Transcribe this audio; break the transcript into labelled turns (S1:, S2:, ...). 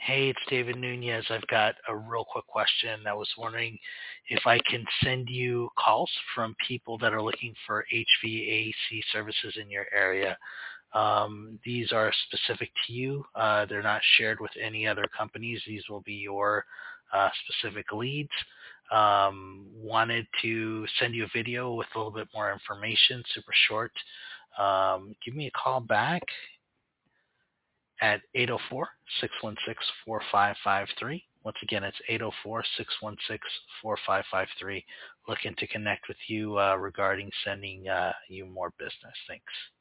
S1: Hey, it's David Nunez. I've got a real quick question. I was wondering if I can send you calls from people that are looking for HVAC services in your area. These are specific to you. They're not shared with any other companies. These will be your specific leads. Wanted to send you a video with a little bit more information, super short. Give me a call back at 804-616-4553. Once again, it's 804-616-4553. Looking to connect with you regarding sending you more business. Thanks.